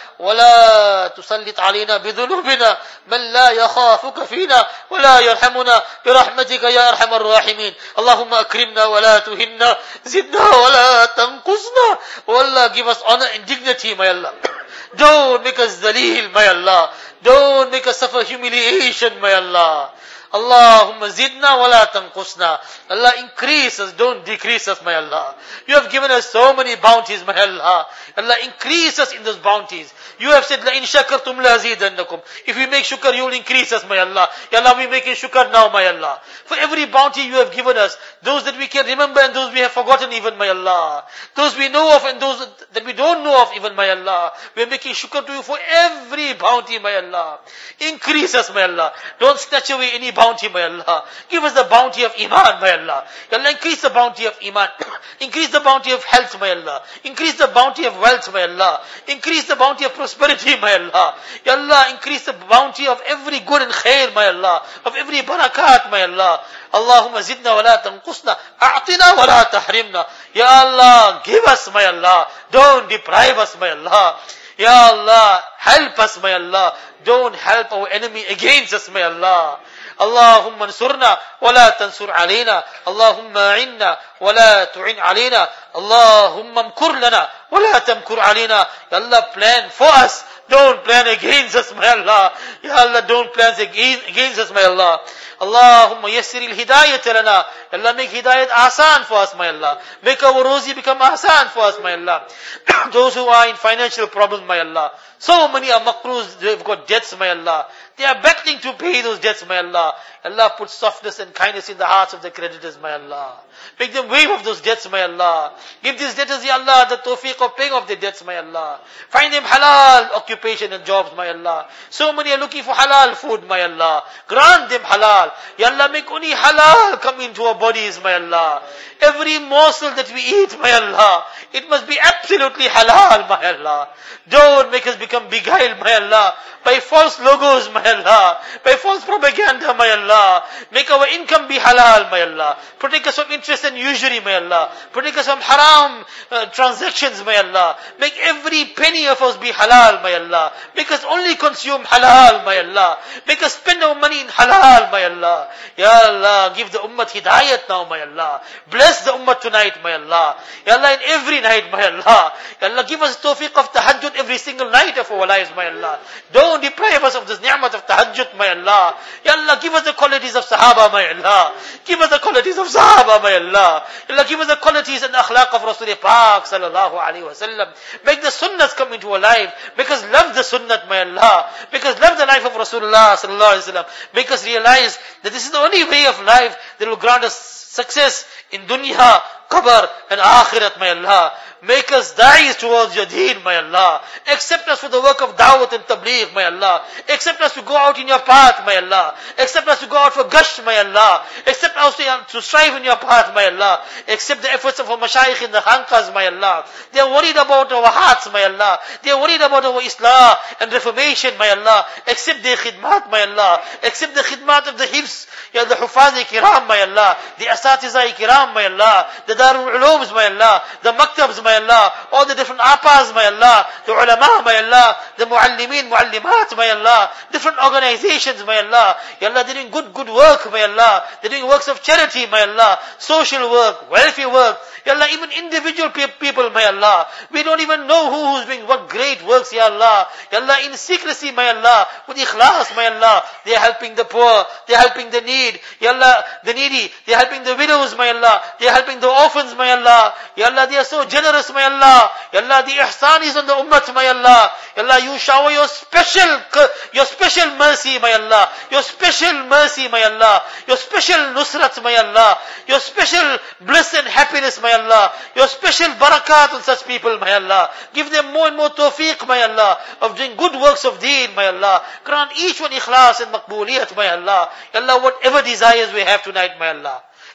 ولا تسلط علينا بذنوبنا من لا يخافك فينا ولا يرحمنا برحمتك يا أرحم الراحمين. اللهم أكرمنا ولا تهنا، زدنا ولا تنقصنا. Oh Allah, give us honor and dignity, my Allah. Don't make us dhaleel, my Allah. Don't make us suffer humiliation, my Allah. Allahumma zidna wa la tanqusna. Allah, increase us, don't decrease us, my Allah. You have given us so many bounties, my Allah. Allah, increase us in those bounties. You have said, La in shakartum la azidannakum. If we make shukr, you will increase us, my Allah. Ya Allah, we make shukr now, my Allah. For every bounty you have given us, those that we can remember and those we have forgotten even, my Allah. Those we know of and those that we don't know of even, my Allah. We are making shukr to you for every bounty, my Allah. Increase us, my Allah. Don't snatch away any bounty, my Allah. Give us the bounty of Iman, my Allah. Ya Allah, increase the bounty of Iman. Increase the bounty of health, my Allah. Increase the bounty of wealth, my Allah. Increase the bounty of prosperity, my Allah. Ya Allah, increase the bounty of every good and khair, my Allah. Of every barakat, my Allah. Allahumma zidna wa la tanqusna. A'tina wa la tahrimna. Ya Allah, give us, my Allah. Don't deprive us, my Allah. Ya Allah, help us, my Allah. Don't help our enemy against us, my Allah. Allahumma ansurna wa la tansur alayna. Allahumma a'inna wa la tu'in alayna. Allahumma amkur lana wa la tamkur alayna. Ya Allah, plan for us. Don't plan against us, my Allah. Ya Allah, don't plan against us, my Allah. Allahumma yassir al-hidayat lana. Allah, make hidayat asan for us, my Allah. Make our rozi become asan for us, my Allah. Those who are in financial problems, my Allah. So many are maqroos, they've got debts, my Allah. They are battling to pay those debts, my Allah. Allah, put softness and kindness in the hearts of the creditors, my Allah. Make them waive off those debts, my Allah. Give these debtors, Ya Allah, the tawfiq of paying off their debts, my Allah. Find them halal occupation and jobs, my Allah. So many are looking for halal food, my Allah. Grant them halal. Ya Allah, make only halal come into our bodies, my Allah. Every morsel that we eat, my Allah, it must be absolutely halal, my Allah. Don't make us become beguiled, my Allah, by false logos, my Allah, by false propaganda, my Allah. Make our income be halal, my Allah. Protect us from interest and usury, my Allah. Protect us from haram uh, transactions, my Allah. Make every penny of us be halal, my Allah. Make us only consume halal, my Allah. Make us spend our money in halal, my Allah. Ya Allah, give the ummah hidayat now, my Allah. Bless the ummah tonight, my Allah. Ya Allah, in every night, my Allah. Ya Allah, give us tawfiq of tahajjud every single night of our lives, my Allah. Don't deprive us of this ni'mat of tahajjud, my Allah. Ya Allah, give us the qualities of Sahaba, my Allah. Give us the qualities of Sahaba, my Allah. Ya Allah, give us the qualities and akhlaq of Rasulullah Pak, sallallahu alayhi wa sallam. Make the sunnahs come into our life. Make us love the sunnah, my Allah. Make us love the life of Rasulullah, sallallahu alayhi wa sallam. Make us realize that this is the only way of life that will grant us success in dunya, qabr and akhirat, my Allah. Make us da'is towards your deen, my Allah. Accept us for the work of da'wat and tabligh, my Allah. Accept us to go out in your path, my Allah. Accept us to go out for gasht, my Allah. Accept us to, to strive in your path, my Allah. Accept the efforts of our mashayikh in the khanqahs, my Allah. They are worried about our hearts, my Allah. They are worried about our islah and reformation, my Allah. Accept their khidmat, my Allah. Accept the khidmat of the hifz, ya the hufaz kiram, my Allah. The asatiza kiram, my Allah. The darul ulums, my Allah. The maktabs, my Allah, all the different apas, my Allah, the ulama, my Allah, the muallimin, muallimat, my Allah, different organizations, my Allah. Ya Allah, they're doing good, good work, my Allah. They're doing works of charity, my Allah, social work, welfare work. Ya Allah, even individual pe- people, my Allah. We don't even know who, who's doing what great works, Ya Allah. Ya Allah, in secrecy, my Allah, with ikhlas, my Allah. They're helping the poor, they're helping the need, Ya Allah, the needy, they're helping the widows, my Allah. They're helping the orphans, my Allah. Ya Allah, they are so generous, my Allah. Ya Allah, the ihsan is on the ummah, my Allah. Ya Allah, you shower your special, your special mercy, my Allah. Your special mercy, my Allah. Your special nusrat, my Allah. Your special bliss and happiness, my Allah. Your special barakat on such people, my Allah. Give them more and more tawfiq, my Allah, of doing good works of deen, my Allah. Grant each one ikhlas and maqbooliyat, my Allah. Ya Allah, whatever desires we have tonight, my Allah.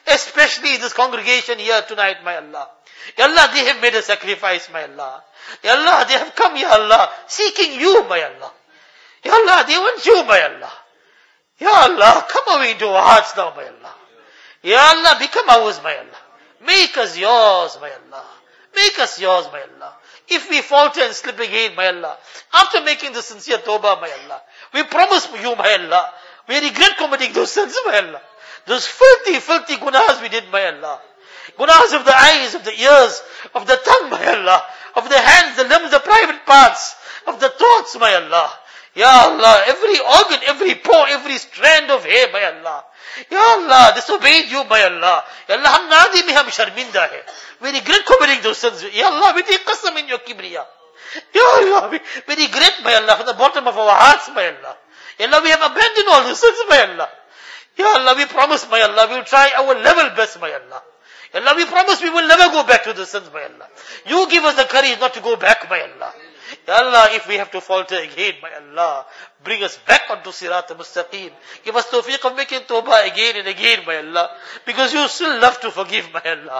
Especially this congregation here tonight, my Allah. Ya Allah, they have made a sacrifice, my Allah. Ya Allah, they have come, Ya Allah, seeking you, my Allah. Ya Allah, they want you, my Allah. Ya Allah, come away into our hearts now, my Allah. Ya Allah, become ours, my Allah. Make us yours, my Allah. Make us yours, my Allah. If we falter and slip again, my Allah, after making the sincere tawbah, my Allah, we promise you, my Allah, we regret committing those sins, my Allah. Those filthy, filthy gunahs we did, my Allah. Gunahs of the eyes, of the ears, of the tongue, my Allah. Of the hands, the limbs, the private parts, of the thoughts, my Allah. Ya Allah, every organ, every pore, every strand of hair, my Allah. Ya Allah, disobeyed you, my Allah. Ya Allah, hum naadi mein hum sharminda hai. We regret committing those sins. Ya Allah, we take qasam in your kibriya. Ya Allah, we, we regret, my Allah, from the bottom of our hearts, my Allah. Ya Allah, we have abandoned all those sins, my Allah. Ya Allah, we promise, my Allah, we will try our level best, my Allah. Ya Allah, we promise we will never go back to the sins, my Allah. You give us the courage not to go back, my Allah. Ya Allah, if we have to falter again, my Allah, bring us back onto Sirat al-Mustaqim. Give us tawfiq of making tawbah again and again, my Allah. Because you still love to forgive, my Allah.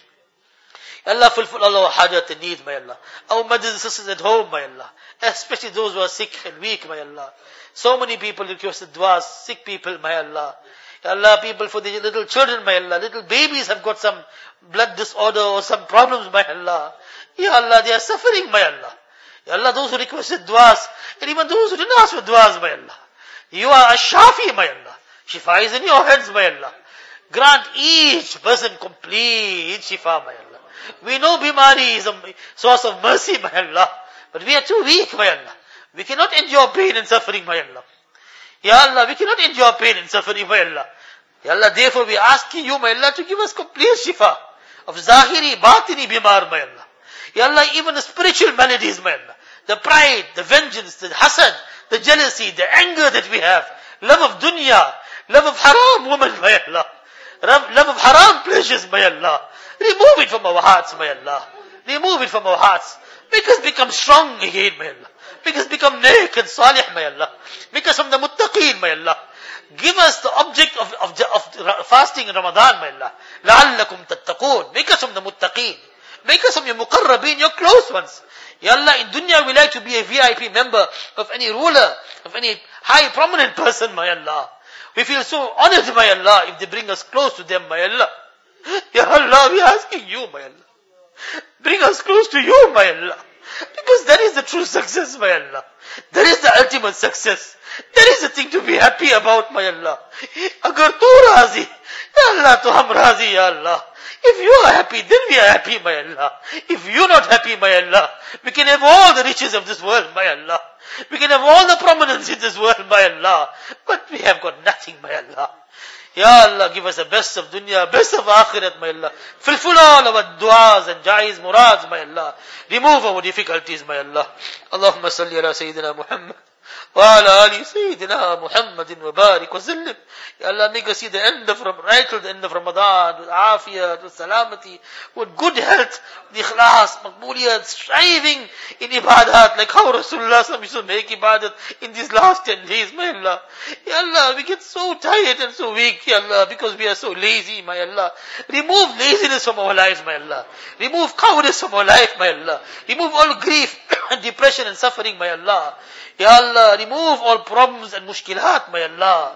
Ya Allah, fulfill all our hajat and needs, my Allah. Our mothers and sisters at home, my Allah. Especially those who are sick and weak, my Allah. So many people requested du'as, sick people, my Allah. Ya Allah, people for the little children, my Allah. Little babies have got some blood disorder or some problems, my Allah. Ya Allah, they are suffering, my Allah. Ya Allah, those who requested du'as, and even those who didn't ask for du'as, my Allah. You are a shafi, my Allah. Shifa is in your hands, my Allah. Grant each person complete shifa, my Allah. We know bimari is a source of mercy, my Allah. But we are too weak, my Allah. We cannot endure pain and suffering, my Allah. Ya Allah, we cannot endure pain and suffering, my Allah. Ya Allah, therefore we are asking you, my Allah, to give us complete shifa of zahiri, batini bimar, my Allah. Ya Allah, even the spiritual maladies, my Allah. The pride, the vengeance, the hasad, the jealousy, the anger that we have. Love of dunya, love of haram woman, my Allah. Love of haram pleasures, my Allah. Remove it from our hearts, my Allah. Remove it from our hearts. Make us become strong again, my Allah. Make us become neck and salih, my Allah. Make us from the muttaqeen, my Allah. Give us the object of, of, of fasting in Ramadan, my Allah. لَعَلَّكُمْ تَتَّقُونَ. Make us from the muttaqeen. Make us from your muqarrabeen, your close ones. Ya Allah, in dunya we like to be a V I P member of any ruler, of any high prominent person, my Allah. We feel so honored, my Allah, if they bring us close to them, my Allah. Ya Allah, we are asking you, my Allah. Bring us close to you, my Allah. Because that is the true success, my Allah. That is the ultimate success. That is the thing to be happy about, my Allah. Agar tu razi, Ya Allah, to hum razi, Ya Allah. If you are happy, then we are happy, my Allah. If you are not happy, my Allah, we can have all the riches of this world, my Allah. We can have all the prominence in this world, my Allah. But we have got nothing, my Allah. Ya Allah, give us the best of dunya, best of akhirat, my Allah. Fulfill all our du'as and jaiz murads, my Allah. Remove our difficulties, my Allah. Allahumma salli ala Sayyidina Muhammad. وعلى آل سيدنا محمد وبارك وسلم. Ya Allah, make us see the end of Ramadan, right till the end of Ramadan, with afiyat, with salamati, with good health, with ikhlas, maqbuliyat, striving in ibadat, like how Rasulullah used to make ibadat in these last ten days, my Allah. Ya Allah, we get so tired and so weak, Ya Allah, because we are so lazy, my Allah. Remove laziness from our lives, my Allah. Remove cowardice from our life, my Allah. Remove all grief and depression and suffering, my Allah. Ya Allah, remove all problems and mushkilat, my Allah.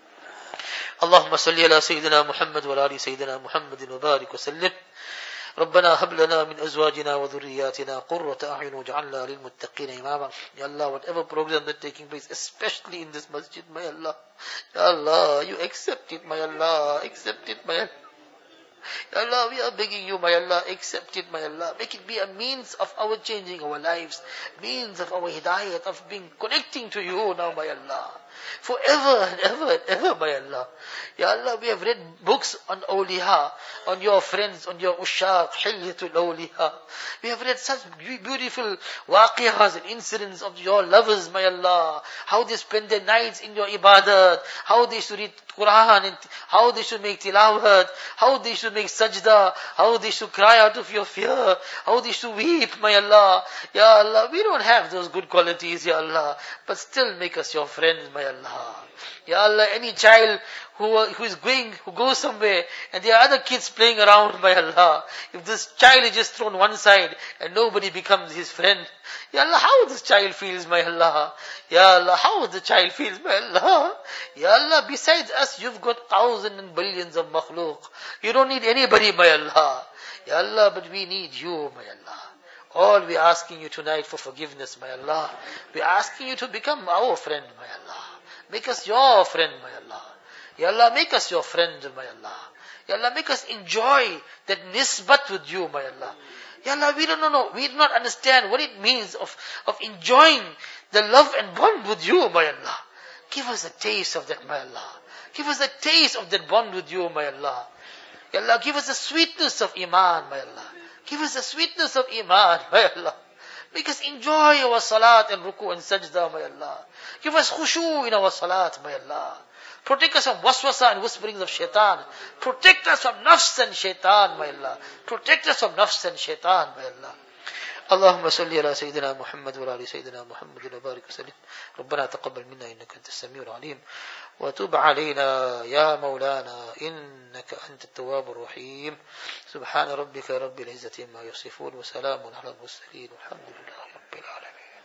اللهم صل على سيدنا محمد وعلى آل سيدنا محمد وبارك وسلم. ربنا هب لنا من أزواجنا وذرياتنا قرة أعين واجعلنا للمتقين إماما. Ya Allah, whatever program that's taking place, especially in this masjid, my Allah. Ya Allah, you accept it, my Allah. Accept it, my Allah. Ya Allah, we are begging you, my Allah, accept it, my Allah. Make it be a means of our changing our lives, means of our hidayat, of being connecting to you now, my Allah. Forever and ever and ever, my Allah. Ya Allah, we have read books on awliya, on your friends, on your ushaq, hilyatul awliya. We have read such beautiful waqiyahs and incidents of your lovers, my Allah. How they spend their nights in your ibadat, how they should read Quran, and how they should make tilawat, how they should make sajda, how they should cry out of your fear, how they should weep, my Allah. Ya Allah, we don't have those good qualities, Ya Allah. But still make us your friends, my my Allah. Ya Allah, any child who, who is going, who goes somewhere, and there are other kids playing around, my Allah. If this child is just thrown one side, and nobody becomes his friend, Ya Allah, how this child feels, my Allah. Ya Allah, how the child feels, my Allah. Ya Allah, besides us, you've got thousands and billions of makhluk. You don't need anybody, my Allah. Ya Allah, but we need you, my Allah. All we're asking you tonight for forgiveness, my Allah. We're asking you to become our friend, my Allah. Make us your friend, my Allah. Ya Allah, make us your friend, my Allah. Ya Allah, make us enjoy that nisbat with you, my Allah. Ya Allah, we don't know, we do not understand what it means of, of enjoying the love and bond with you, my Allah. Give us a taste of that, my Allah. Give us a taste of that bond with you, my Allah. Ya Allah, give us the sweetness of Iman, my Allah. Give us the sweetness of Iman, my Allah. Make us enjoy our salat and ruku and sajda, my Allah. Give us khushu in our salat, my Allah. Protect us from waswasa and whisperings of shaitan. Protect us from nafs and shaitan, my Allah. Protect us from nafs and shaitan, my Allah. اللهم صل على سيدنا محمد وعلى ال سيدنا محمد وبارك وسلم. ربنا تقبل منا انك انت السميع العليم وتب علينا يا مولانا انك انت التواب الرحيم. سبحان ربك رب العزة عما يصفون وسلام على المرسلين والحمد لله.